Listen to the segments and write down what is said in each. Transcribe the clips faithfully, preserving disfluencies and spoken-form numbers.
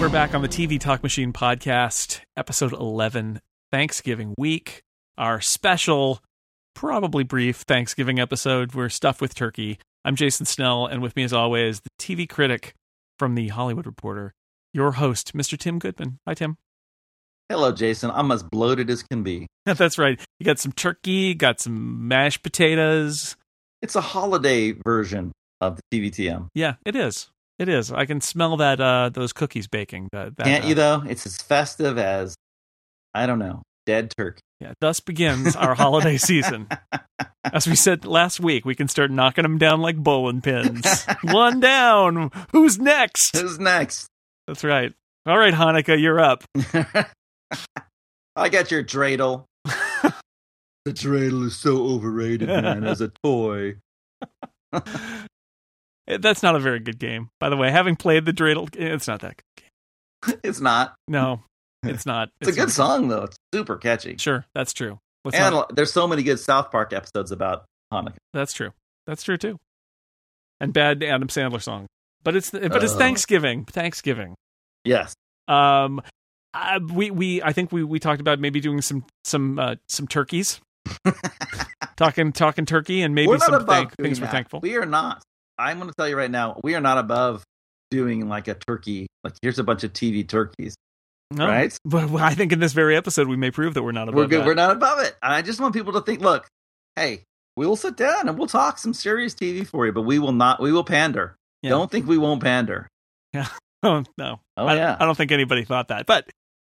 We're back on the T V Talk Machine podcast, episode eleven, Thanksgiving week. Our special, probably brief Thanksgiving episode. We're stuffed with turkey. I'm Jason Snell, and with me as always, the T V critic from The Hollywood Reporter, your host, Mister Tim Goodman. Hi, Tim. Hello, Jason. I'm as bloated as can be. That's right. You got some turkey, got some mashed potatoes. It's a holiday version of the T V T M. Yeah, it is. It is. I can smell that uh, those cookies baking. That, that, Can't uh, you, though? It's as festive as, I don't know, dead turkey. Yeah, thus begins our holiday season. As we said last week, we can start knocking them down like bowling pins. One down. Who's next? Who's next? That's right. All right, Hanukkah, you're up. I got your dreidel. The dreidel is so overrated, man, as a toy. That's not a very good game. By the way, having played the dreidel, it's not that good game. It's not. No, it's not. It's, it's a good not. song, though. It's super catchy. Sure, that's true. Let's and not... there's so many good South Park episodes about Hanukkah. That's true. That's true, too. And bad Adam Sandler song. But it's but it's uh, Thanksgiving. Thanksgiving. Yes. Um, uh, we we I think we, we talked about maybe doing some some uh, some turkeys. talking talking turkey and maybe some thank, things we're thankful. We are not. I'm going to tell you right now, we are not above doing like a turkey. Like, here's a bunch of T V turkeys. No, right? But I think in this very episode, we may prove that we're not above we're good. that. We're not above it. And I just want people to think, look, hey, we will sit down and we'll talk some serious T V for you, but we will not, we will pander. Yeah. Don't think we won't pander. Yeah. Oh, no. Oh, I, yeah. I don't think anybody thought that, but.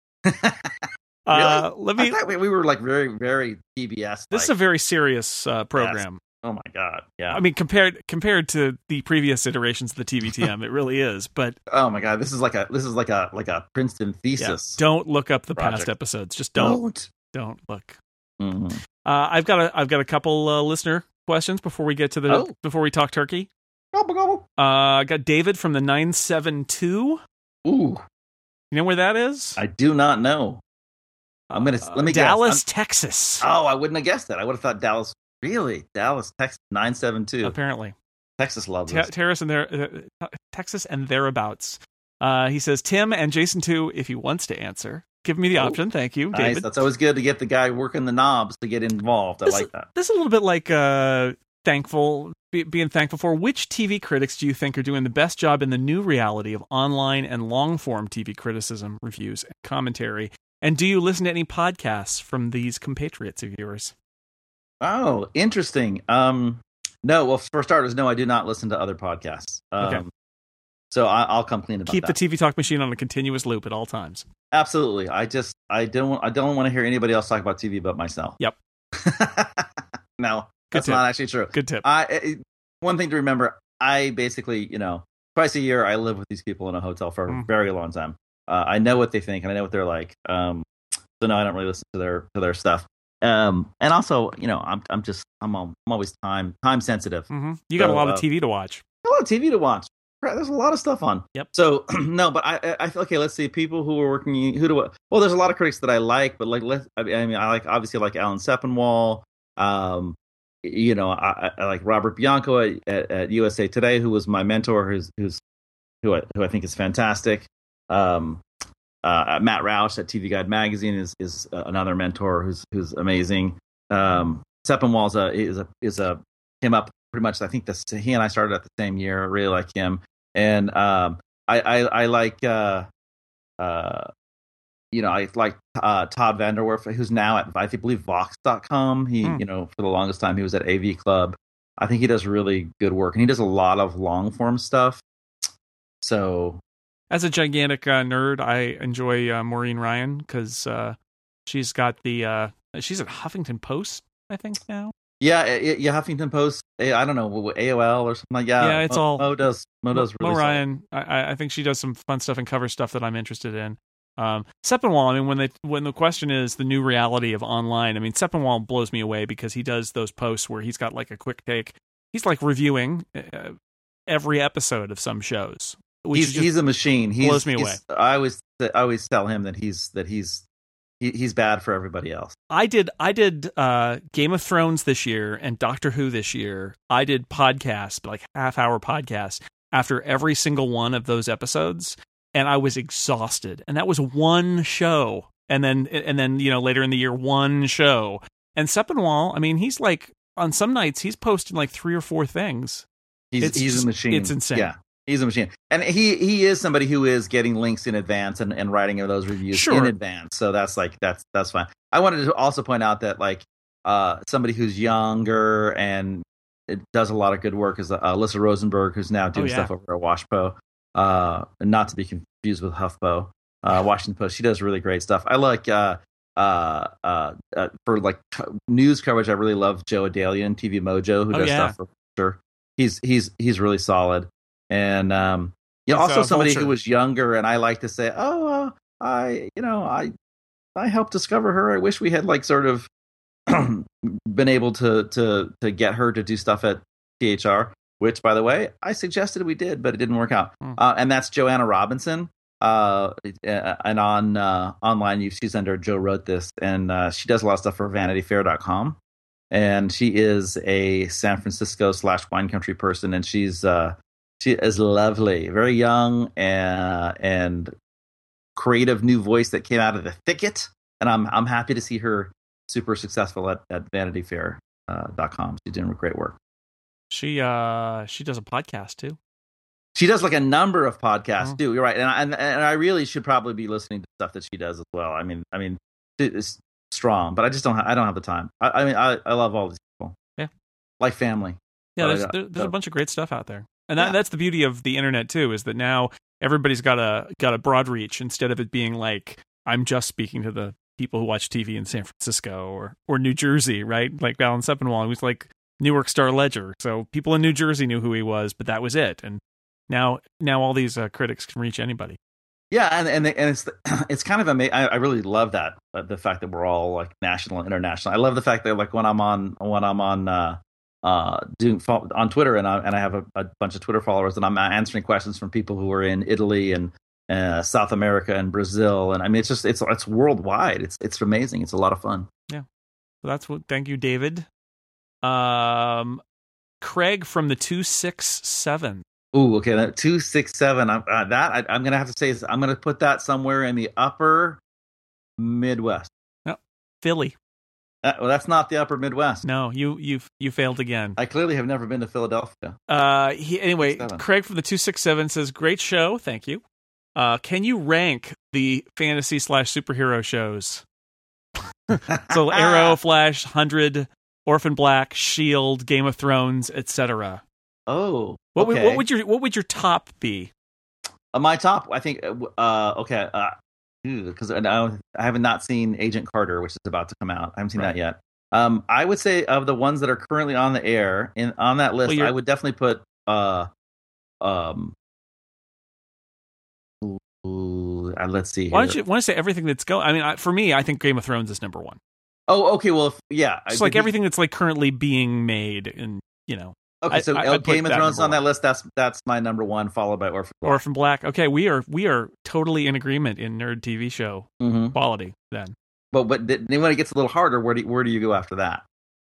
Really? Uh, let me. I thought we, we were like very, very P B S. This is a very serious uh, program. Yes. Oh my God! Yeah. I mean, compared compared to the previous iterations of the T V T M, it really is. But oh my God, this is like a this is like a like a Princeton thesis. Yeah, don't look up the project. past episodes. Just don't don't, don't look. Mm-hmm. Uh, I've got a I've got a couple uh, listener questions before we get to the oh. before we talk turkey. Gobble, gobble. Uh, I got David from the nine seven two. Ooh, you know where that is? I do not know. I'm gonna uh, let me Dallas, guess. Texas. Oh, I wouldn't have guessed that. I would have thought Dallas. Really, Dallas, Texas, nine seven two. Apparently, Texas loves Te- this. Terrace and their uh, Texas and thereabouts. Uh, he says Tim and Jason too, if he wants to answer. Give me the oh, option. Thank you, nice. David. That's always good to get the guy working the knobs to get involved. I this, like that. This is a little bit like uh, thankful, be, being thankful for. Which T V critics do you think are doing the best job in the new reality of online and long-form T V criticism, reviews, and commentary? And do you listen to any podcasts from these compatriots of yours? Oh, interesting. Um, no, well, for starters, no, I do not listen to other podcasts. Um, okay. So I, I'll come clean about Keep that. the T V Talk Machine on a continuous loop at all times. Absolutely. I just, I don't, I don't want to hear anybody else talk about T V but myself. Yep. No, that's not actually true. Good tip. I, it, one thing to remember, I basically, you know, twice a year, I live with these people in a hotel for Mm. a very long time. Uh, I know what they think and I know what they're like. Um, so no, I don't really listen to their, to their stuff. Um, and also, you know, I'm, I'm just, I'm, I'm always time, time sensitive. Mm-hmm. You got so, a lot uh, of T V to watch. A lot of T V to watch. There's a lot of stuff on. Yep. So no, but I, I feel okay. Let's see. People who are working. Who do? I, well, there's a lot of critics that I like, but like, let I mean, I like obviously I like Alan Sepinwall. Um, you know, I, I like Robert Bianco at, at, at U S A Today, who was my mentor, who's who's who I, who I think is fantastic. Um, uh, Matt Roush at T V Guide Magazine is is another mentor who's who's amazing. Um, Sepinwall's a is a is a came up pretty much. I think this he and I started at the same year. I really like him. And um, I, I, I like, uh, uh, you know, I like uh, Todd Vanderwerf, who's now at, I believe, Vox dot com. He, mm. you know, for the longest time, he was at A V Club. I think he does really good work, and he does a lot of long form stuff. So, as a gigantic uh, nerd, I enjoy uh, Maureen Ryan because uh, she's got the uh, she's at Huffington Post, I think now. Yeah, yeah, Huffington Post. I don't know, A O L or something like that. Yeah, it's Mo, all Mo does. Mo does really. Mo Ryan, I, I think she does some fun stuff and cover stuff that I'm interested in. Um, Sepinwall, I mean, when they when the question is the new reality of online, I mean, Sepinwall blows me away because he does those posts where he's got like a quick take. He's like reviewing uh, every episode of some shows. Which he's he's a machine. He blows me away. I always I always tell him that he's that he's. He's bad for everybody else. I did I did uh, Game of Thrones this year and Doctor Who this year. I did podcasts, like half hour podcasts after every single one of those episodes. and I was exhausted. And that was one show. And then, and then, you know, later in the year, one show. And Sepinwall, I mean, he's like, on some nights, he's posting like three or four things. He's, It's he's just- a machine. it's insane. Yeah, he's a machine. And he, he is somebody who is getting links in advance and, and writing those reviews Sure. in advance. So that's like, that's, that's fine. I wanted to also point out that like, uh, somebody who's younger and it does a lot of good work is uh, Alyssa Rosenberg, who's now doing Oh, yeah. stuff over at Washpo, uh, not to be confused with HuffPo, uh, Washington Post. She does really great stuff. I like, uh, uh, uh, uh, for like co- news coverage, I really love Joe Adalian, T V Mojo, who Oh, does yeah. stuff for sure. He's he's he's really solid, and um, yeah, He's, also uh, somebody Vulture. who was younger, and I like to say, oh, uh, I you know I I helped discover her. I wish we had like sort of been able to to to get her to do stuff at T H R, which by the way I suggested we did, but it didn't work out. Hmm. Uh, and that's Joanna Robinson. Uh, and on uh, online, you she's under Joe Wrote This, and uh, she does a lot of stuff for Vanity Fair dot com, and she is a San Francisco slash wine country person, and she's uh, she is lovely, very young, and and creative new voice that came out of the thicket, and I'm I'm happy to see her super successful at, at Vanity Fair dot com. She's doing great work. She uh she does a podcast too. She does like a number of podcasts Oh. too. You're right, and I, and and I really should probably be listening to stuff that she does as well. I mean, I mean, it's strong, but I just don't. Ha- I don't have the time. I, I mean, I, I love all these people. Yeah. Like family. Yeah, But I there's don't- there, there's a so- bunch of great stuff out there, and that, Yeah. that's the beauty of the internet too. Is that now everybody's got a got a broad reach instead of it being like I'm just speaking to the people who watch T V in San Francisco or or New Jersey, right? Like Alan Sepinwall, who's like Newark Star Ledger. So people in New Jersey knew who he was, but that was it. And now now all these uh, critics can reach anybody. Yeah, and and, and it's it's kind of amazing. I, I really love that uh, the fact that we're all like national and international. I love the fact that like when I'm on when I'm on uh, uh, doing fo- on Twitter and I and I have a, a bunch of Twitter followers and I'm answering questions from people who are in Italy and uh, South America and Brazil, and I mean it's just it's it's worldwide. It's it's amazing. It's a lot of fun. So that's what. Thank you, David. Um, Craig from the two six seven. Ooh, okay, that two six seven. I'm, uh, that I, I'm gonna have to say is I'm gonna put that somewhere in the upper Midwest. Philly. Uh, well, that's not the upper Midwest. No, you you you failed again. I clearly have never been to Philadelphia. Uh, he anyway. Seven. Craig from the two six seven says, "Great show, thank you. Uh, can you rank the fantasy slash superhero shows? So Arrow, Flash, Hundred, Orphan Black, Shield, Game of Thrones, et cetera. Oh, What would okay. what would your what would your top be? Uh, my top, I think. Uh, uh, okay, because I, I have not seen Agent Carter, which is about to come out. I haven't seen Right. that yet. Um, I would say of the ones that are currently on the air in on that list, Well, you're- I would definitely put. Uh, um, ooh, uh, let's see. Why don't here. you want to say everything that's going? I mean, I, for me, I think Game of Thrones is number one. Oh, okay. Well, if, yeah, It's I- like everything that's like currently being made, and you know, Okay, so I- I- uh, I'd put Game of that Thrones number on that list. That's that's my number one, followed by Orphan Black. Orphan Black. Okay, we are we are totally in agreement in nerd T V show Mm-hmm. quality. Then But but then when it gets a little harder, where do you, where do you go after that?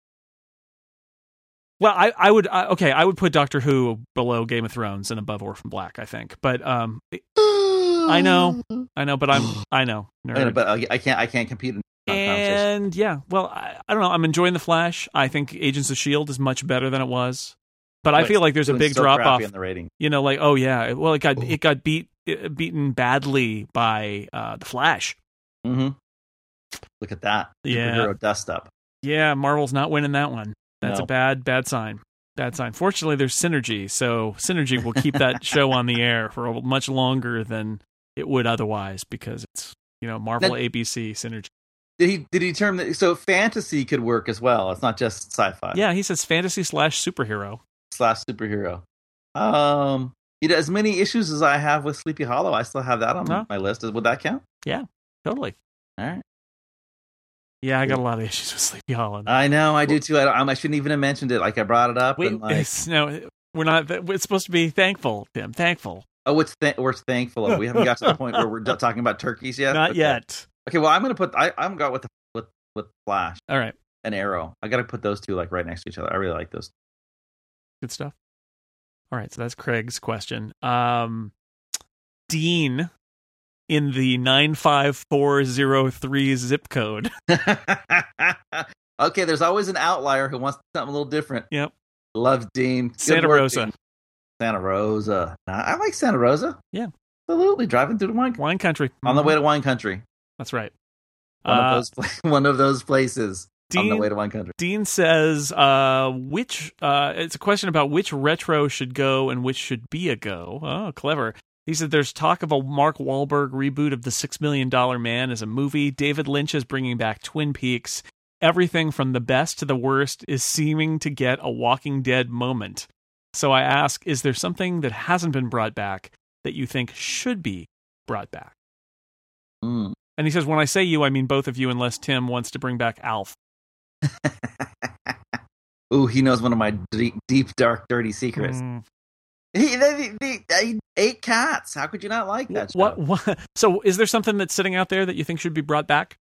Well, I, I would I, okay. I would put Doctor Who below Game of Thrones and above Orphan Black. I think, but um, I know, I know, but I'm I know, nerd. But I, I can't I can't compete in that conversation. And yeah, well, I, I don't know. I'm enjoying the Flash. I think Agents of Shield is much better than it was, but I But feel like there's a doing big so drop crappy off. in the rating. You know, like oh yeah, well it got it got beat it, beaten badly by uh, the Flash. Mm-hmm. Look at that. Yeah. Superhero dust up. Yeah, Marvel's not winning that one. That's No. a bad bad sign. Bad sign. Fortunately, there's Synergy, so Synergy will keep that show on the air for a- much longer than it would otherwise because it's you know Marvel That- A B C Synergy. Did he did he term that so fantasy could work as well? It's not just sci-fi. Yeah, he says fantasy slash superhero. Slash superhero. Um you know, as many issues as I have with Sleepy Hollow, I still have that on No. my list. Would that count? Totally. All right. Yeah, I got a lot of issues with Sleepy Hollow. I know, I do too. I, I shouldn't even have mentioned it. Like I brought it up. Wait, and like, it's, no, we're not. It's supposed to be thankful, Tim. Thankful. oh, it's th- we're thankful of. We haven't got to the point where we're d- talking about turkeys yet. Not Okay. yet. Okay, well, I'm gonna put. I I'm going with the, with with Flash All right. and Arrow. I got to put those two like right next to each other. I really like those. Good stuff. All right, so that's Craig's question. Um, Dean in the nine five four zero three zip code. Okay, there's always an outlier who wants something a little different. Yep. Love Dean. Good Santa work, Rosa. Dean. Santa Rosa. Nah, I like Santa Rosa. Yeah. Absolutely. Driving through the wine, wine country. On Mm-hmm. the way to wine country. That's right. One, uh, of, those, one of those places Dean, on the way to wine country. Dean says, uh, which, uh, it's a question about which retro should go and which should be a go. Oh, clever. He said there's talk of a Mark Wahlberg reboot of The Six Million Dollar Man as a movie. David Lynch is bringing back Twin Peaks. Everything from the best to the worst is seeming to get a Walking Dead moment. So I ask, is there something that hasn't been brought back that you think should be brought back? Mm. And he says, when I say you, I mean both of you, unless Tim wants to bring back Alf. Ooh, he knows one of my deep, deep dark, dirty secrets. Mm. He, they, they, they ate cats. How could you not like that show? What, what? So is there something that's sitting out there that you think should be brought back?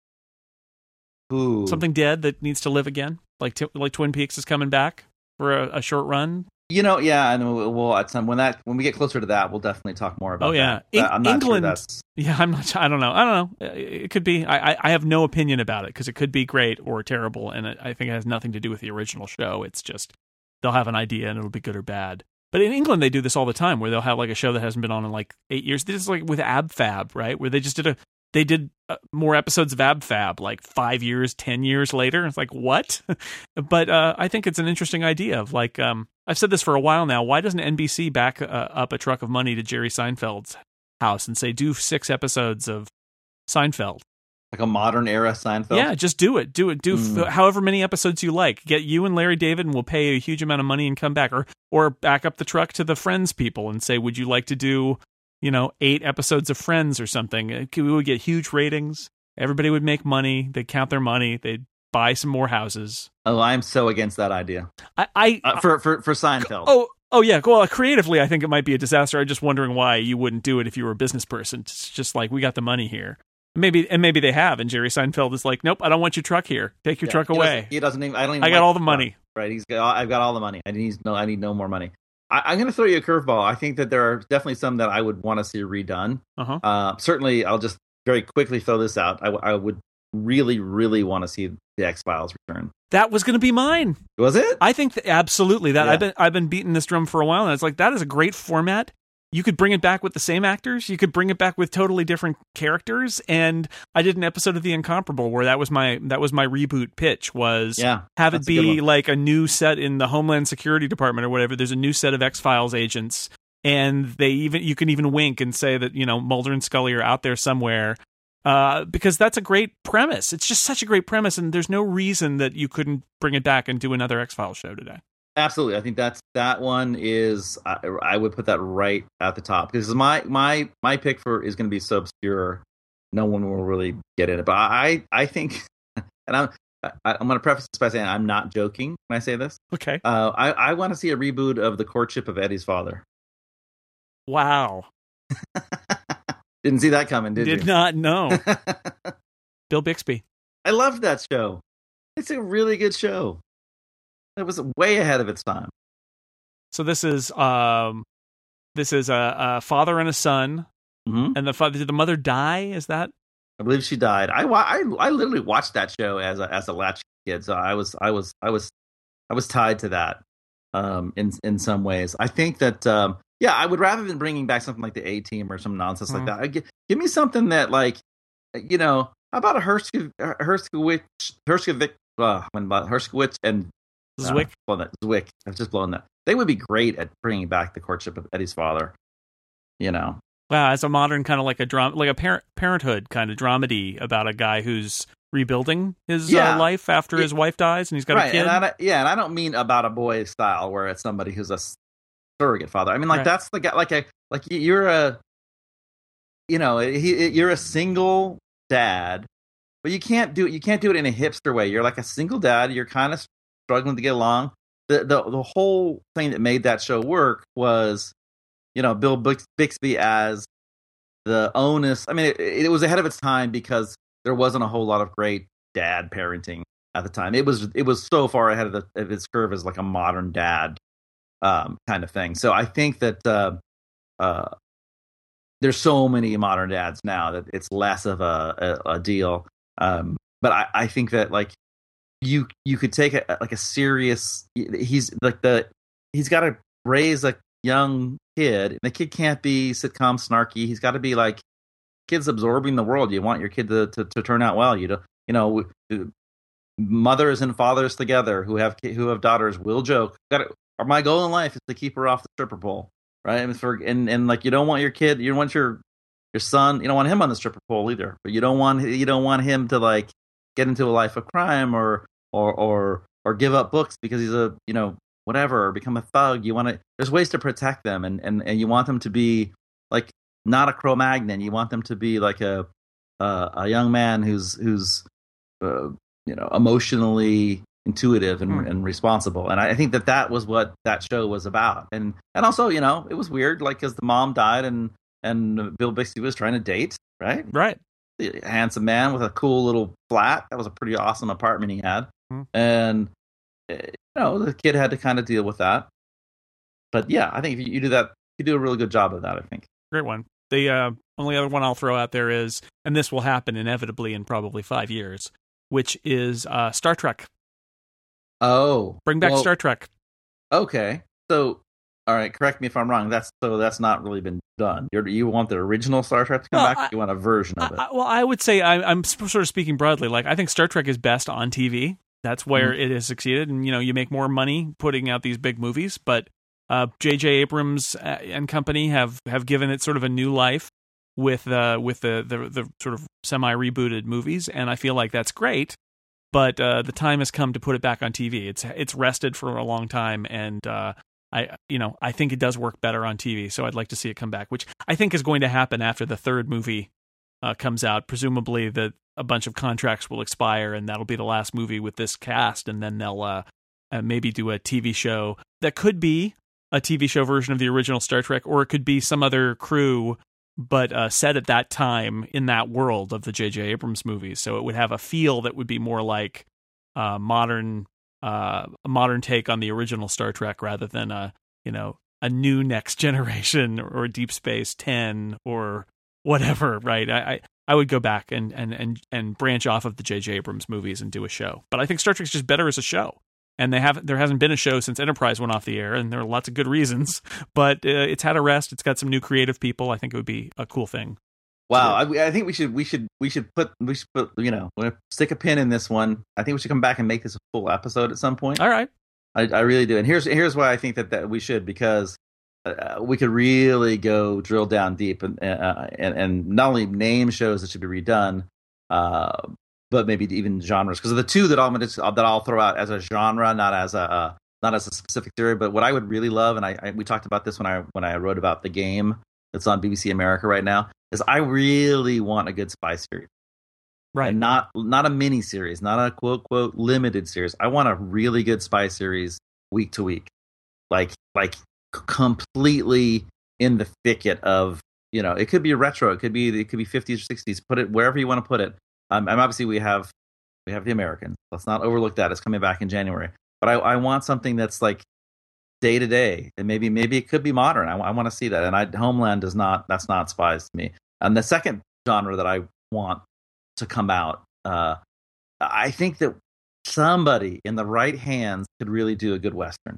Ooh. Something dead that needs to live again? Like like Twin Peaks is coming back for a, a short run? You know, yeah, and we'll at some when that when we get closer to that, we'll definitely talk more about. Oh yeah, that. In- I'm not England. Sure that's... Yeah, I'm not. I don't know. I don't know. It could be. I I, I have no opinion about it because it could be great or terrible, and it, I think it has nothing to do with the original show. It's just they'll have an idea and it'll be good or bad. But in England, they do this all the time, where they'll have like a show that hasn't been on in like eight years. This is like with Ab Fab, right? Where they just did a they did uh, more episodes of Ab Fab like five years, ten years later. It's like what? But uh, I think it's an interesting idea of like um, I've said this for a while now. Why doesn't N B C back uh, up a truck of money to Jerry Seinfeld's house and say do six episodes of Seinfeld? Like a modern era Seinfeld? Yeah, just do it. Do it. Do Mm. f- however many episodes you like. Get you and Larry David and we'll pay a huge amount of money and come back. Or or back up the truck to the Friends people and say, would you like to do, you know, eight episodes of Friends or something? We would get huge ratings. Everybody would make money. They'd count their money. They'd buy some more houses. Oh, I'm so against that idea. I, I Uh, for, for, for Seinfeld. Oh, oh yeah. Well, creatively, I think it might be a disaster. I'm just wondering why you wouldn't do it if you were a business person. It's just like, we got the money here. Maybe and maybe they have, and Jerry Seinfeld is like, nope, I don't want your truck here. Take your Yeah, truck he away. Doesn't, he doesn't even. I don't even. I got like all the truck. money. Right. He's got. I've got all the money. I need no. I need no more money. I, I'm going to throw you a curveball. I think that there are definitely some that I would want to see redone. Uh-huh. Uh, certainly, I'll just very quickly throw this out. I, I would really, really want to see the X-Files return. That was going to be mine. Was it? I think that absolutely that Yeah. I've been I've been beating this drum for a while, and it's like that is a great format. You could bring it back with the same actors. You could bring it back with totally different characters. And I did an episode of The Incomparable where that was my that was my reboot pitch was Yeah, have it that's a good be one. like a new set in the Homeland Security Department or whatever. There's a new set of X-Files agents, and they even you can even wink and say that, you know, Mulder and Scully are out there somewhere. Uh, because that's a great premise. It's just such a great premise, and there's no reason that you couldn't bring it back and do another X-Files show today. Absolutely. I think that's that one is. I, I would put that right at the top because my my my pick for is going to be so obscure, no one will really get in it. But I I think, and I'm I, I'm going to preface this by saying I'm not joking when I say this. Okay. Uh, I I want to see a reboot of The Courtship of Eddie's Father. Wow. Didn't see that coming, did, Did you? not know. Bill Bixby. I loved that show. It's a really good show. It was way ahead of its time. So this is um, this is a, a father and a son, Mm-hmm. and the father did the mother die? Is that I believe she died. I, wa- I I literally watched that show as a as a latch kid, so I was I was I was I was tied to that um, in in some ways. I think that um, yeah, I would rather than bringing back something like the A Team or some nonsense Mhm. like that. I give, give me something that like you know how about a Hershkovich Hershkovich Hershkovich uh, when Hershkovich and Zwick? Uh, well, that Zwick. I've just blown that. They would be great at bringing back The Courtship of Eddie's Father. You know. Wow, it's a modern kind of like a drama, like a parent parenthood kind of dramedy about a guy who's rebuilding his Yeah. uh, life after Yeah. his wife dies, and he's got right, a kid. And I, don't- yeah, and I don't mean about a boy style where it's somebody who's a surrogate father. I mean, like Right. that's the guy. Like a like you're a, you know, he, you're a single dad, but you can't do it. You can't do it in a hipster way. You're like a single dad. You're kind of struggling to get along. The the the whole thing that made that show work was, you know, Bill Bix- Bixby as the onus. I mean, it, it was ahead of its time because there wasn't a whole lot of great dad parenting at the time. It was it was so far ahead of, the, of its curve as like a modern dad um, kind of thing. So I think that uh, uh, there's so many modern dads now that it's less of a, a, a deal. Um, but I, I think that like you you could take a like a serious. He's like the he's got to raise a young kid, and the kid can't be sitcom snarky. He's got to be like kids absorbing the world. You want your kid to to, to turn out well. You know, you know, mothers and fathers together who have who have daughters will joke. Got or my goal in life is to keep her off the stripper pole, right? And for and, and like you don't want your kid, you don't want your your son, you don't want him on the stripper pole either. But you don't want you don't want him to like get into a life of crime or or or or give up books because he's a you know whatever or become a thug. You want to. There's ways to protect them, and and and you want them to be like not a Cro-Magnon. You want them to be like a uh, a young man who's who's uh, you know emotionally intuitive and, mm. and responsible. And I, I think that that was what that show was about. And and also you know it was weird like because the mom died and and Bill Bixby was trying to date right right the handsome man with a cool little flat. That was a pretty awesome apartment he had. Mm. And you know the kid had to kind of deal with that. But yeah, I think if you do that, you do a really good job of that. I think. Great one. The uh, only other one I'll throw out there is, and this will happen inevitably in probably five years, which is uh, Star Trek. Oh, bring back well, Star Trek. Okay, so all right, correct me if I'm wrong. That's so that's not really been done. You're, you want the original Star Trek to come well, back? Or you want a version of it? I, well, I would say I, I'm sort of speaking broadly. Like I think Star Trek is best on T V. That's where mm-hmm. it has succeeded, and you know you make more money putting out these big movies, but. Uh, J J Abrams and company have, have given it sort of a new life with uh, with the, the the sort of semi rebooted movies, and I feel like that's great. But uh, the time has come to put it back on T V. It's it's rested for a long time, and uh, I you know I think it does work better on T V. So I'd like to see it come back, which I think is going to happen after the third movie uh, comes out. Presumably, that a bunch of contracts will expire, and that'll be the last movie with this cast, and then they'll uh, uh, maybe do a T V show that could be a T V show version of the original Star Trek, or it could be some other crew, but uh, set at that time in that world of the J J Abrams movies. So it would have a feel that would be more like uh, modern, uh, a modern take on the original Star Trek, rather than a you know a new Next Generation or Deep Space Ten or whatever. Right? I I, I would go back and and and and branch off of the J J Abrams movies and do a show. But I think Star Trek's just better as a show. And they have there hasn't been a show since Enterprise went off the air, and there are lots of good reasons. But uh, it's had a rest. It's got some new creative people. I think it would be a cool thing. Wow, I, I think we should we should we should put we should put you know stick a pin in this one. I think we should come back and make this a full episode at some point. All right, I, I really do. And here's here's why I think that, that we should, because uh, we could really go drill down deep and uh, and and not only name shows that should be redone. Uh, But maybe even genres, because of the two that I'm gonna, that I'll throw out as a genre, not as a uh, not as a specific theory. But what I would really love, and I, I we talked about this when I when I wrote about The Game that's on B B C America right now, is I really want a good spy series, right? And not not a mini series, not a quote quote limited series. I want a really good spy series week to week, like like completely in the thicket of you know it could be retro, it could be it could be fifties or sixties. Put it wherever you want to put it. Um, and obviously we have we have The Americans. Let's not overlook that. It's coming back in January. But I, I want something that's like day to day, and maybe maybe it could be modern. I, I want to see that. And I, Homeland does not. That's not spies to me. And the second genre that I want to come out, uh, I think that somebody in the right hands could really do a good Western.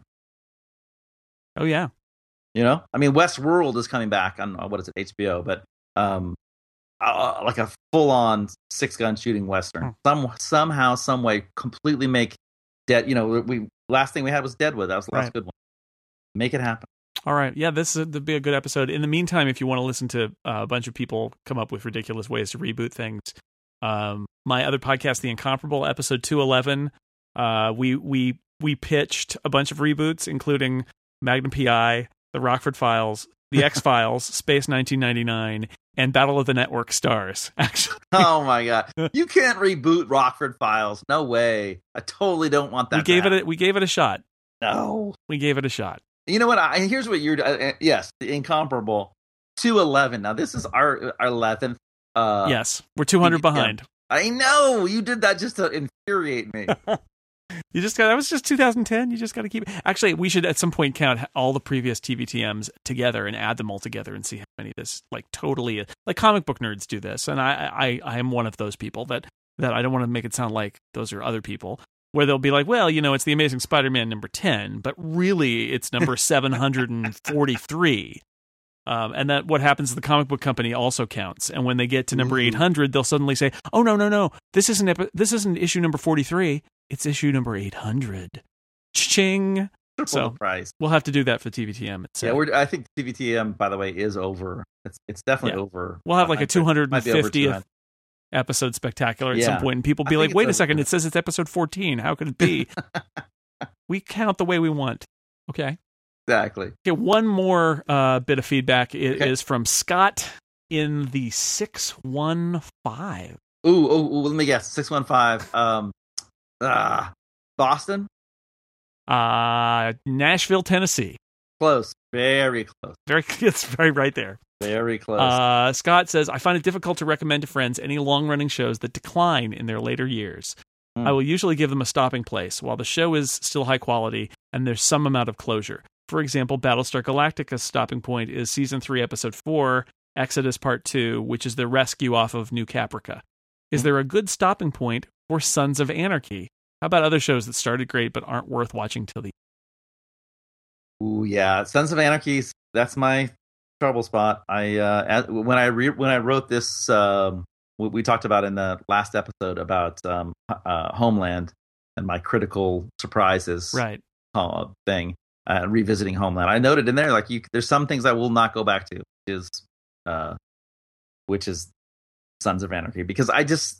Oh yeah, you know, I mean, Westworld is coming back on what is it, H B O, but. Um, Uh, like a full-on six-gun shooting Western. Hmm. Some somehow, some way, completely make dead. You know, we last thing we had was Deadwood. That was the last right. good one. Make it happen. All right, yeah, this would be a good episode. In the meantime, if you want to listen to uh, a bunch of people come up with ridiculous ways to reboot things, um, my other podcast, The Incomparable, episode two eleven, uh, we we we pitched a bunch of reboots, including Magnum P I, The Rockford Files, The X-Files, Space nineteen ninety-nine, and Battle of the Network Stars, actually. Oh, my God. You can't reboot Rockford Files. No way. I totally don't want that we gave it a, We gave it a shot. No. We gave it a shot. You know what? I, here's what you're... Uh, yes, The Incomparable. two eleven. Now, this is our, our eleventh. Uh, yes, we're two hundred behind. I know. You did that just to infuriate me. You just got that was just two thousand ten. You just got to keep. Actually, we should at some point count all the previous T V T Ms together and add them all together and see how many this like totally like comic book nerds do this. And I I I am one of those people that that I don't want to make it sound like those are other people. Where they'll be like, well, you know, it's the Amazing Spider-Man number ten, but really it's number seven hundred forty-three. Um, and that what happens to the comic book company also counts. And when they get to number eight hundred, they'll suddenly say, oh, no, no, no, this isn't epi- this isn't issue number forty-three. It's issue number eight hundred. Ching. Triple so the price. We'll have to do that for T V T M. It's, yeah, uh, we're, I think T V T M, by the way, is over. It's it's definitely Yeah. over. we'll have like Uh, a two hundred might be over fiftieth two hundred. episode spectacular at Yeah. some point, and people I be think like, it's wait a over. second, it says it's episode fourteen. How could it be? We count the way we want. Okay. Exactly. Okay, one more uh, bit of feedback i- Okay. is from Scott in the six one five. Ooh, ooh, ooh, let me guess. six one five. Um, ah, Boston? Uh, Nashville, Tennessee. Close. Very close. Very, it's very right there. Very close. Uh, Scott says, I find it difficult to recommend to friends any long-running shows that decline in their later years. Hmm. I will usually give them a stopping place while the show is still high quality and there's some amount of closure. For example, Battlestar Galactica's stopping point is season three, episode four, Exodus Part two, which is the rescue off of New Caprica. Is there a good stopping point for Sons of Anarchy? How about other shows that started great but aren't worth watching till the Ooh, yeah. Sons of Anarchy, that's my trouble spot. I uh, as, when I re- when I wrote this, um, what we talked about in the last episode about um, uh, Homeland and my critical surprises right? uh, thing, uh, revisiting Homeland. I noted in there like you, there's some things I will not go back to, which is uh, which is Sons of Anarchy, because I just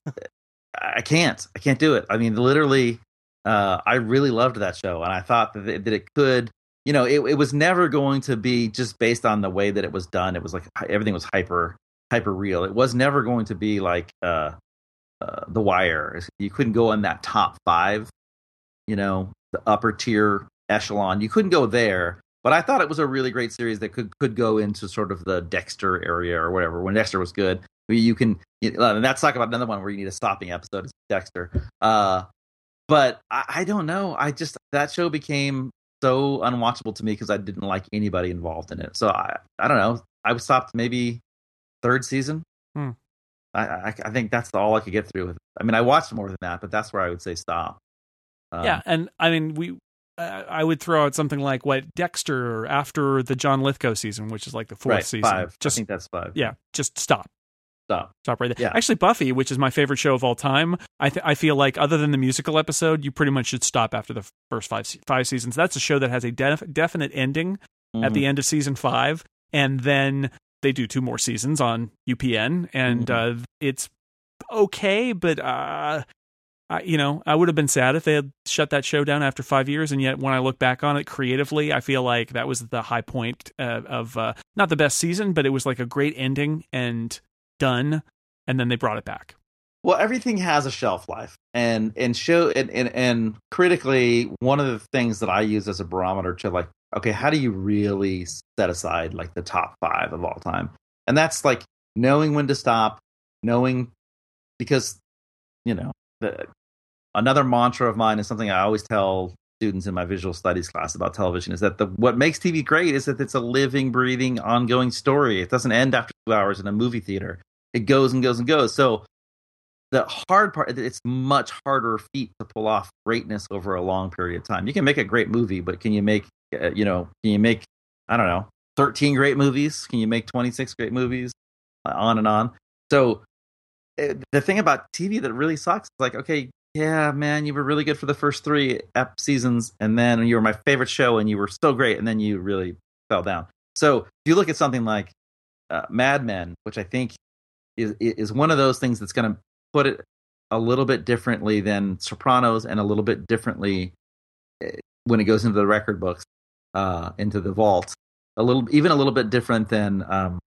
I can't I can't do it. I mean, literally, uh, I really loved that show, and I thought that it, that it could. You know, it, it was never going to be just based on the way that it was done. It was like everything was hyper, hyper real. It was never going to be like uh, uh, The Wire. You couldn't go in that top five, you know, the upper tier echelon. You couldn't go there. But I thought it was a really great series that could could go into sort of the Dexter area or whatever. When Dexter was good, you can. You know, and that's talk about another one where you need a stopping episode. Is Dexter. Uh, but I, I don't know. I just that show became so unwatchable to me because I didn't like anybody involved in it. So I, I don't know. I stopped maybe third season. Hmm. I, I, I think that's all I could get through with it. I mean, I watched more than that, but that's where I would say stop. Um, Yeah, and I mean, we. Uh, I would throw out something like what Dexter after the John Lithgow season, which is like the fourth right, season. five. Just I think that's five. yeah, just stop. Stop. Stop right there. Yeah. Actually, Buffy, which is my favorite show of all time, I th- I feel like other than the musical episode, you pretty much should stop after the first five se- five seasons. That's a show that has a def- definite ending Mm-hmm. at the end of season five, and then they do two more seasons on U P N, and Mm-hmm. uh, it's okay, but uh, I, you know, I would have been sad if they had shut that show down after five years. And yet, when I look back on it creatively, I feel like that was the high point uh, of uh, not the best season, but it was like a great ending and done. And then they brought it back. Well, everything has a shelf life, and and show and, and and critically, one of the things that I use as a barometer to like, okay, how do you really set aside like the top five of all time? And that's like knowing when to stop, knowing because you know the, another mantra of mine is something I always tell students in my visual studies class about television is that the what makes T V great is that it's a living, breathing, ongoing story. It doesn't end after two hours in a movie theater. It goes and goes and goes. So the hard part, it's much harder feat to pull off greatness over a long period of time. You can make a great movie, but can you make, uh, you know, can you make, I don't know, thirteen great movies? Can you make twenty-six great movies? Uh, on and on. So uh, the thing about T V that really sucks is like, okay, yeah, man, you were really good for the first three ep- seasons, and then you were my favorite show, and you were so great, and then you really fell down. So if you look at something like uh, Mad Men, which I think is is one of those things that's going to put it a little bit differently than Sopranos, and a little bit differently when it goes into the record books, uh, into the vault. A little, even a little bit different than um,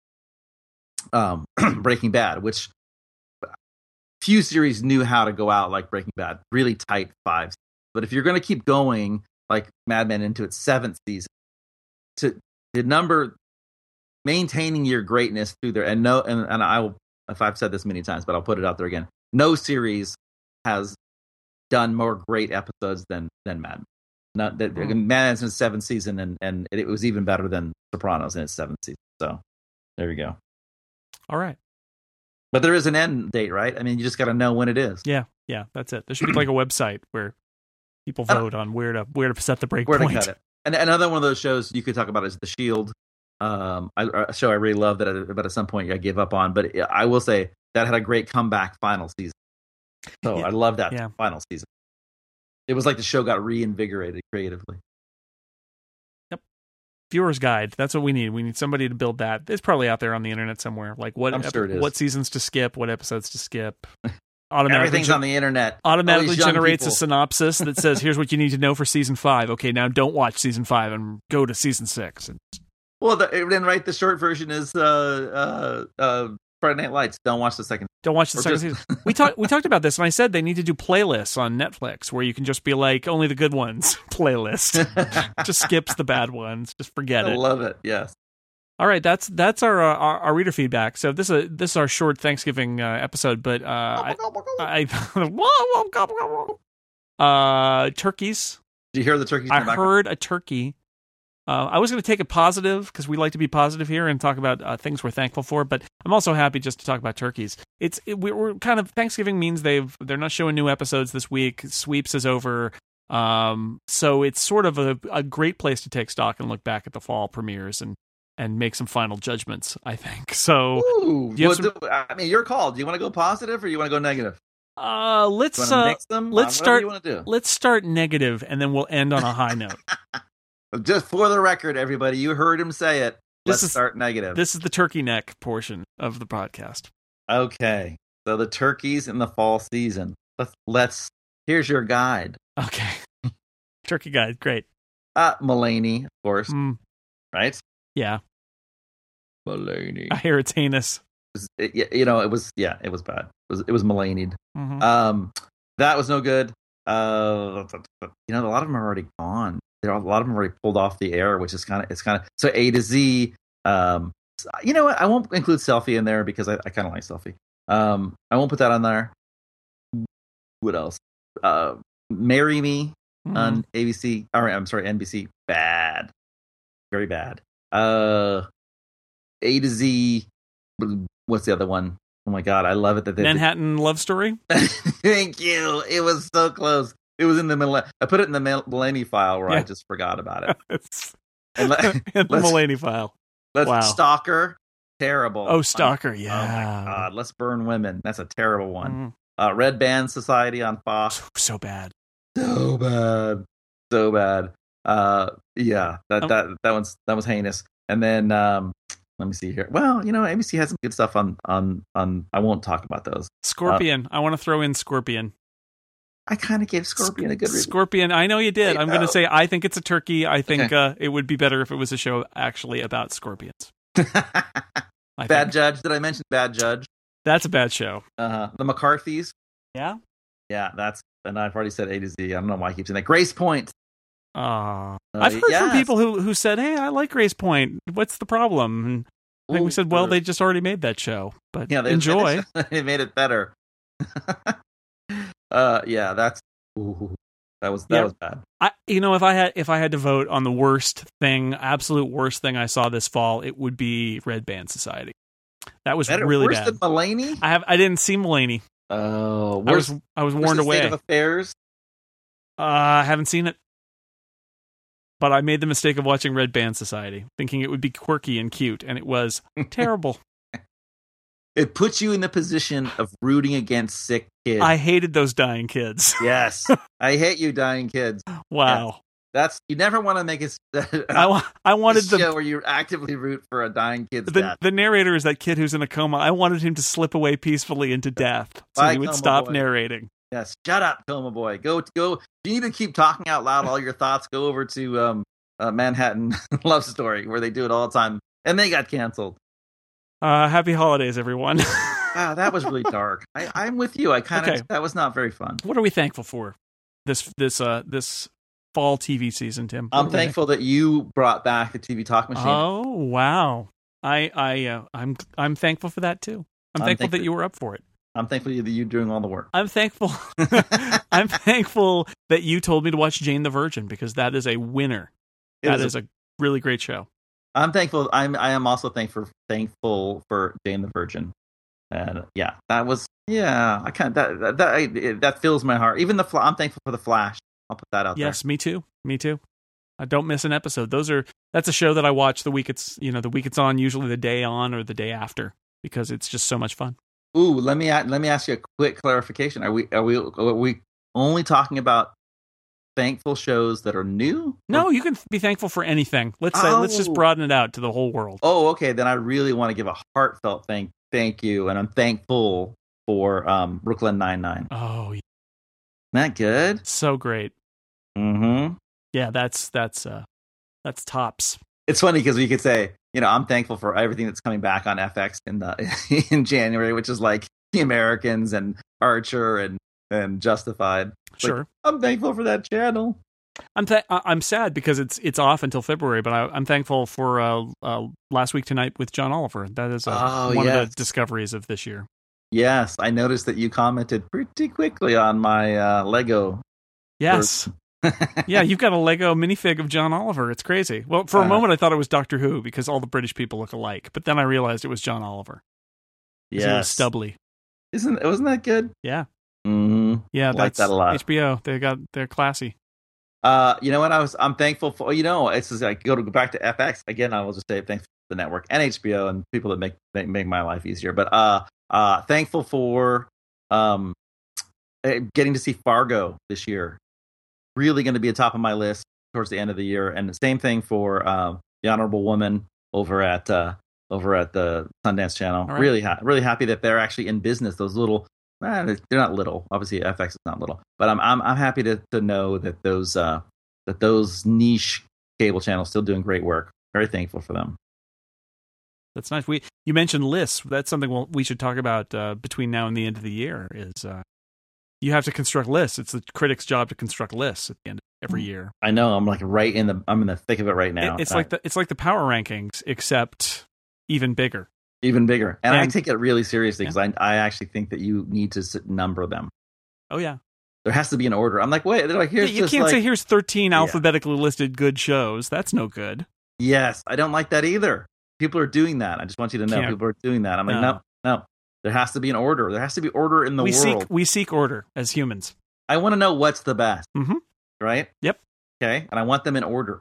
um, Breaking Bad, which few series knew how to go out like Breaking Bad, really tight fives. But if you're going to keep going like Mad Men into its seventh season, to the number maintaining your greatness through there, and no, and, and I will. If I've said this many times, but I'll put it out there again. No series has done more great episodes than than Mad Men. Not that mm. Mad Men's in its seventh season, and and it was even better than Sopranos in its seventh season. So there you go. All right. But there is an end date, right? I mean, you just got to know when it is. Yeah, yeah, that's it. There should be like a website where people vote on where to where to set the break where point. To cut it. And another one of those shows you could talk about is The Shield, um, I, a show I really love that, I, but at some point I gave up on. But I will say that had a great comeback final season. So yeah. I love that yeah. final season. It was like the show got reinvigorated creatively. Viewer's guide. That's what we need. We need somebody to build that. It's probably out there on the internet somewhere. Like what, I'm sure it is. What seasons to skip, what episodes to skip. Automatically Everything's ge- on the internet. Automatically generates people. a synopsis that says, here's what you need to know for season five. Okay, now don't watch season five and go to season six. And... Well, the, then right, the short version is uh, uh, uh, Friday Night Lights. Don't watch the second. Don't watch the or second just... season. We talked we talked about this, and I said they need to do playlists on Netflix where you can just be like, only the good ones playlist. Just skips the bad ones. Just forget I it. I love it. Yes. All right, that's that's our, uh, our our reader feedback. So this is a, this is our short Thanksgiving uh, episode, but uh, I, I uh, turkeys. Did you hear the turkeys? I heard a turkey. Uh, I was going to take it positive because we like to be positive here and talk about uh, things we're thankful for. But I'm also happy just to talk about turkeys. It's it, we're kind of Thanksgiving means they've they're not showing new episodes this week. Sweeps is over, um, so it's sort of a, a great place to take stock and look back at the fall premieres and, and make some final judgments. I think so. Ooh, well, some... I mean, your call. Do you want to go positive or you want to go negative? Uh, let's uh, mix them. Let's start. You do. Let's start negative, and then we'll end on a high note. Just for the record, everybody, you heard him say it. Let's this is, start negative. This is the turkey neck portion of the podcast. Okay. So the turkeys in the fall season. Let's, let's here's your guide. Okay. Turkey guide. Great. Uh, Mulaney, of course. Mm. Right? Yeah. Mulaney. I hear it's heinous. It, it, you know, it was, yeah, it was bad. It was, it was Mulaney'd. Mm-hmm. Um, that was no good. Uh, you know, a lot of them are already gone. There are a lot of them already pulled off the air, which is kind of it's kind of so A to Z. Um, you know what? I won't include Selfie in there because I, I kind of like Selfie. Um, I won't put that on there. What else? Uh, Marry Me mm-hmm. on A B C. Or I'm sorry, N B C. Bad, very bad. Uh, A to Z. What's the other one? Oh my god, I love it that they Manhattan did. Love Story. Thank you. It was so close. It was in the middle. I put it in the Mulaney file where yeah. I just forgot about it. And let, in the Mulaney file. Let's wow. Stalker. Terrible. Oh, Stalker. Yeah. Oh my god. Let's Burn Women. That's a terrible one. Mm. Uh, Red Band Society on Fox. So, so bad. So bad. So bad. Uh, yeah. That um, that that one's that was heinous. And then um, let me see here. Well, you know, A B C has some good stuff on on on. I won't talk about those. Scorpion. Uh, I want to throw in Scorpion. I kind of gave Scorpion a good reason. Scorpion, I know you did. I I'm going to say I think it's a turkey. I think okay. uh, it would be better if it was a show actually about scorpions. Bad think. Judge. Did I mention Bad Judge? That's a bad show. Uh-huh. The McCarthys. Yeah? Yeah, that's, and I've already said A to Z. I don't know why I keep saying that. Grace Point. Uh, uh, I've heard yes. from people who, who said, hey, I like Grace Point. What's the problem? And I think Ooh, we said, well, they just already made that show. But yeah, they enjoy. They made it better. uh, yeah, that's, ooh, that was, that yeah. was bad. I, you know, if I had, if I had to vote on the worst thing, absolute worst thing I saw this fall, it would be Red Band Society. That was better, really worse bad. Than Mulaney? I have, I didn't see Mulaney. Oh, uh, I was, I was warned away. State of Affairs? Uh, I haven't seen it. But I made the mistake of watching Red Band Society, thinking it would be quirky and cute, and it was terrible. It puts you in the position of rooting against sick kids. I hated those dying kids. Yes. I hate you, dying kids. Wow. Yeah. That's you never want to make it. I, I wanted the show where you actively root for a dying kid's the, death. The narrator is that kid who's in a coma. I wanted him to slip away peacefully into death, so Bye, he would coma stop boy. narrating. Yes, shut up, coma boy. Go, go. You need to keep talking out loud all your thoughts. Go over to um, uh, Manhattan Love Story, where they do it all the time, and they got canceled. Uh, happy holidays, everyone. Wow, that was really dark. I, I'm with you. I kind of okay. That was not very fun. What are we thankful for this this uh this fall T V season, Tim? What I'm thankful that you brought back the T V Talk Machine. Oh wow! I I uh, I'm I'm thankful for that too. I'm, I'm thankful, thankful that you were up for it. I'm thankful that you're doing all the work. I'm thankful. I'm thankful that you told me to watch Jane the Virgin, because that is a winner. It that is, is a, a really great show. I'm thankful. I'm. I am also thankful. Thankful for Jane the Virgin. And yeah, that was. Yeah, I kind of that that I, that fills my heart. Even the. I'm thankful for the Flash. I'll put that out yes, there. Yes, me too. Me too. I don't miss an episode. Those are. That's a show that I watch the week it's. You know, the week it's on. Usually the day on or the day after, because it's just so much fun. Ooh, let me let me ask you a quick clarification. Are we are we are we only talking about thankful shows that are new? No, or? You can be thankful for anything. Let's say, oh. let's just broaden it out to the whole world. Oh, okay. Then I really want to give a heartfelt thank thank you, and I'm thankful for um, Brooklyn Nine-Nine. Oh, yeah. Isn't that good? So great. Mm-hmm. Yeah, that's that's uh, that's tops. It's funny because we could say, you know, I'm thankful for everything that's coming back on F X in the in January, which is like The Americans and Archer and, and Justified. Sure, like, I'm thankful for that channel. I'm th- I'm sad because it's it's off until February, but I, I'm thankful for uh, uh, Last Week Tonight with John Oliver. That is uh, oh, one yes. of the discoveries of this year. Yes, I noticed that you commented pretty quickly on my uh, Lego. Yes. Yeah, you've got a Lego minifig of John Oliver. It's crazy. Well, for a uh, moment I thought it was Doctor Who because all the British people look alike, but then I realized it was John Oliver. Yes, he was stubbly. Isn't wasn't that good? Yeah, mm-hmm. yeah, I like that a lot. H B O, they got they're classy. Uh, you know what? I was I'm thankful for. You know, it's just like go to go back to F X again. I will just say thanks to the network and H B O and people that make make, make my life easier. But uh, uh, thankful for um, getting to see Fargo this year. Really going to be a top of my list towards the end of the year, and the same thing for uh, The Honorable Woman over at uh, over at the Sundance Channel. Right. Really, ha- really happy that they're actually in business. Those little, eh, they're not little. Obviously, F X is not little, but I'm I'm I'm happy to to know that those uh, that those niche cable channels still doing great work. Very thankful for them. That's nice. We you mentioned lists. That's something we'll, we should talk about uh, between now and the end of the year. Is uh, you have to construct lists. It's the critic's job to construct lists at the end of every year. I know. I'm like right in the. I'm in the thick of it right now. It, it's like the it's like the power rankings, except even bigger. Even bigger, and, and I take it really seriously because yeah. I I actually think that you need to sit, number them. Oh yeah, there has to be an order. I'm like, wait, they're like here's. Yeah, you just can't like, say here's thirteen yeah. alphabetically listed good shows. That's no good. Yes, I don't like that either. People are doing that. I just want you to know can't. people are doing that. I'm like, no, no. no. There has to be an order. There has to be order in the we world. Seek, we seek order as humans. I want to know what's the best. Mm-hmm. Right? Yep. Okay, and I want them in order.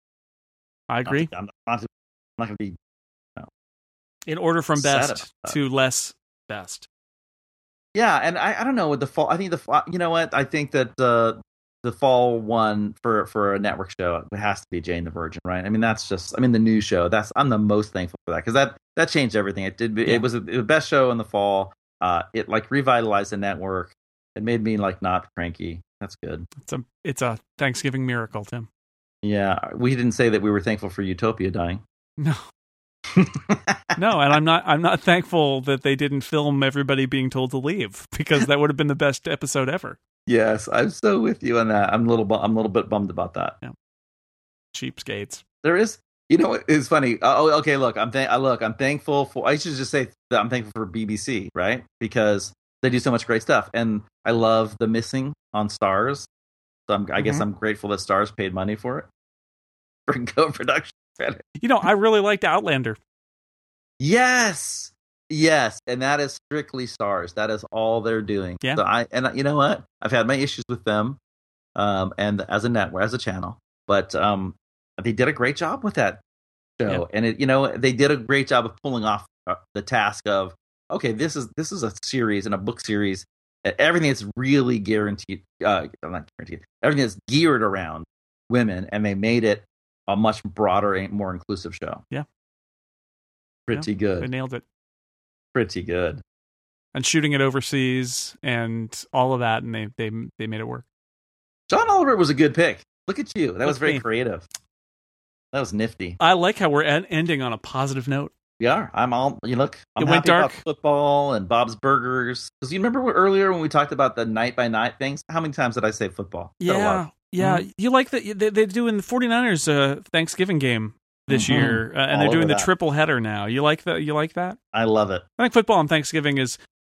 I agree. I'm not, I'm not going to be no. in order from best to less best. Yeah, and I, I don't know with the fall. I think the fall. You know what? I think that the the fall one for for a network show it has to be Jane the Virgin, right? I mean, that's just. I mean, the new show. That's I'm the most thankful for that because that that changed everything. It did. It yeah. was a, the best show in the fall. Uh, it like revitalized the network. It made me like not cranky. That's good. It's a it's a Thanksgiving miracle, Tim. Yeah, we didn't say that we were thankful for Utopia dying. No. No, and I'm not I'm not thankful that they didn't film everybody being told to leave because that would have been the best episode ever. Yes, I'm so with you on that. I'm a little bu- I'm a little bit bummed about that. Yeah. Cheapskates. There is, you know, it's funny. Oh, okay. Look, I'm th- look, I'm thankful for. I should just say that I'm thankful for B B C, right? Because they do so much great stuff, and I love The Missing on Stars. So I'm, I mm-hmm. guess I'm grateful that Stars paid money for it for co-production credit. You know, I really liked Outlander. Yes, yes, and that is strictly Stars. That is all they're doing. Yeah. So I and you know what? I've had my issues with them, um, and as a network, as a channel, but um, they did a great job with that show, yeah. and it, you know, they did a great job of pulling off uh, the task of okay, this is this is a series and a book series. Everything that's really guaranteed, uh, not guaranteed, everything that's geared around women, and they made it a much broader, more inclusive show. Yeah. Pretty yeah, good. They nailed it. Pretty good. And shooting it overseas and all of that, and they they they made it work. John Oliver was a good pick. Look at you. That Look was very me. creative. That was nifty. I like how we're en- ending on a positive note. Yeah, I'm all. You look. I'm it happy went dark. About football and Bob's Burgers. Because you remember earlier when we talked about the night by night things? How many times did I say football? Yeah, yeah. Mm-hmm. You like that? They, they're doing the 49ers uh, Thanksgiving game this mm-hmm. year, uh, and all they're doing the that. triple header now. You like that? You like that? I love it. I think football on Thanksgiving is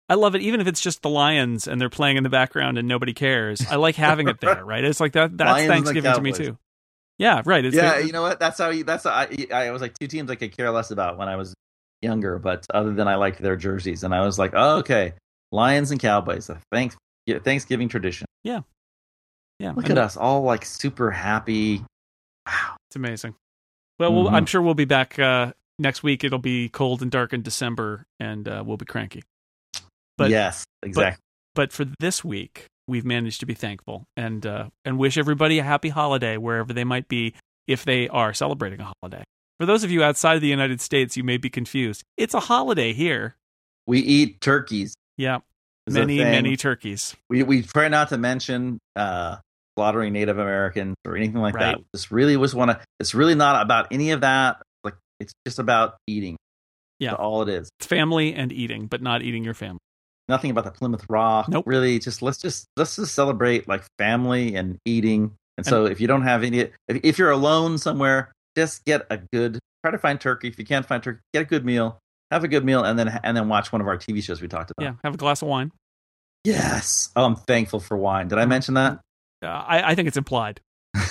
I love it, even if it's just the Lions and they're playing in the background and nobody cares. I like having it there, right? It's like that. That's Lions Thanksgiving to me too. Yeah, right. It's yeah, like, you know what? That's how. You, that's how I. I was like two teams I could care less about when I was younger, but other than I liked their jerseys, and I was like, oh, okay, Lions and Cowboys, a thanks Thanksgiving tradition. Yeah, yeah. Look and at us, all like super happy. Wow, it's amazing. Well, mm-hmm. we'll I'm sure we'll be back uh, next week. It'll be cold and dark in December, and uh, we'll be cranky. But yes, exactly. But, but for this week, we've managed to be thankful and uh, and wish everybody a happy holiday wherever they might be if they are celebrating a holiday. For those of you outside of the United States, you may be confused. It's a holiday here. We eat turkeys. Yeah, many, many turkeys. We we try not to mention uh, slaughtering Native Americans or anything like right. that. This really was one of. It's really not about any of that. Like it's just about eating. Yeah, That's all it is. It's family and eating, but not eating your family. Nothing about the Plymouth Rock. Nope. Really, just let's just let's just celebrate like family and eating. And so, and, if you don't have any, if, if you're alone somewhere, just get a good. Try to find turkey. If you can't find turkey, get a good meal. Have a good meal, and then and then watch one of our T V shows we talked about. Yeah, have a glass of wine. Yes. Oh, I'm thankful for wine. Did I mention that? Uh, I, I think it's implied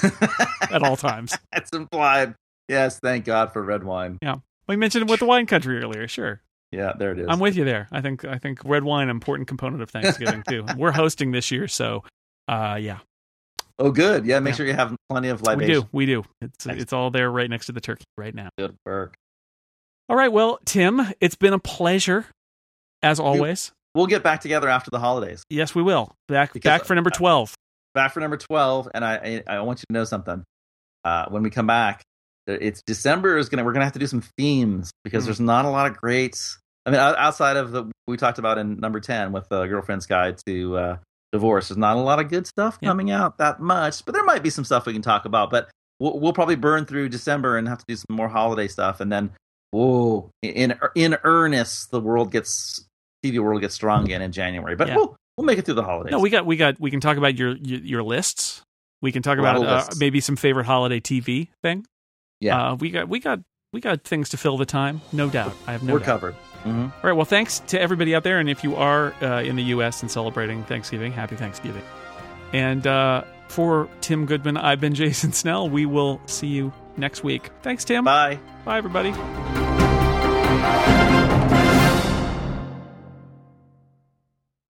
at all times. It's implied. Yes. Thank God for red wine. Yeah. We mentioned it with the wine country earlier. Sure. Yeah, there it is. I'm with you there. I think I think red wine an important component of Thanksgiving too. We're hosting this year, so uh, yeah. Oh, good. Yeah, make yeah. sure you have plenty of libations. We do. We do. It's Excellent. It's all there right next to the turkey right now. Good work. All right. Well, Tim, it's been a pleasure as always. We'll get back together after the holidays. Yes, we will. Back because, back for number twelve. Back for number twelve, and I I, I want you to know something. Uh, when we come back, it's December is gonna we're gonna have to do some themes because mm. there's not a lot of great. I mean, outside of the we talked about in number ten with the Girlfriend's Guide to uh, Divorce, there's not a lot of good stuff yeah. coming out that much, but there might be some stuff we can talk about. But we'll, we'll probably burn through December and have to do some more holiday stuff, and then whoa, in in earnest, the world gets T V world gets strong again in January. But yeah. we'll we'll make it through the holidays. No, we got we got we can talk about your your, your lists. We can talk about uh, maybe some favorite holiday T V thing. Yeah, uh, we got we got we got things to fill the time, no doubt. I have no. We're doubt. covered. Mm-hmm. All right. Well, thanks to everybody out there. And if you are uh, in the U S and celebrating Thanksgiving, happy Thanksgiving. And uh, for Tim Goodman, I've been Jason Snell. We will see you next week. Thanks, Tim. Bye. Bye, everybody.